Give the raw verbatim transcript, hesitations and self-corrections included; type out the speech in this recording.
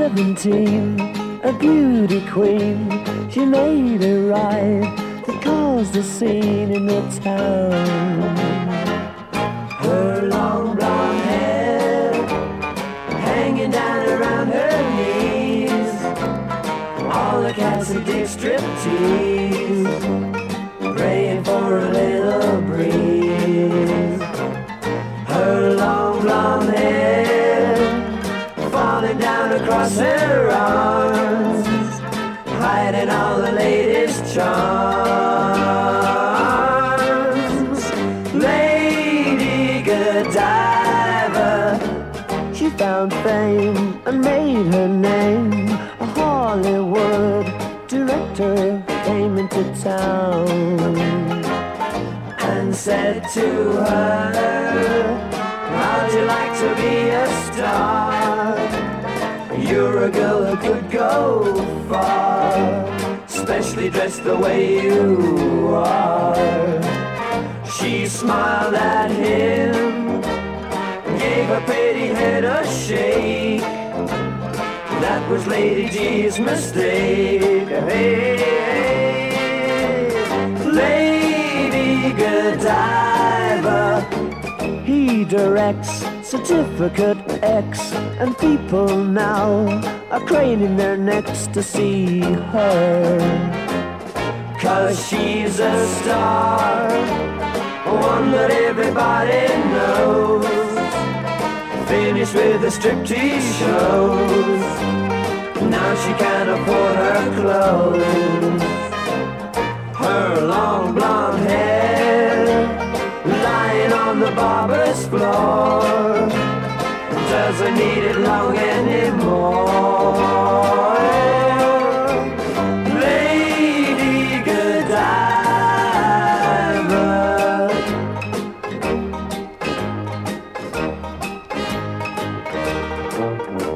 seventeen, a beauty queen, she made a ride that caused a scene in the town. Her long blonde hair hanging down around her knees, all the cats who did striptease, praying for a little breeze. Her long blonde hair falling down across her arms, hiding all the latest charms. Lady Godiva, she found fame and made her name. A Hollywood director came into town and said to her, how'd you like to be a star? You're a girl who could go far, especially dressed the way you are. She smiled at him, gave her pretty head a shake. That was Lady G's mistake. Hey, hey, Lady Godiva, he directs Certificate X, and people now are craning their necks to see her. 'Cause she's a star, one that everybody knows, finished with the striptease shows. Now she can't afford her clothes. Her long blonde hair lying on the barber's floor, doesn't need it long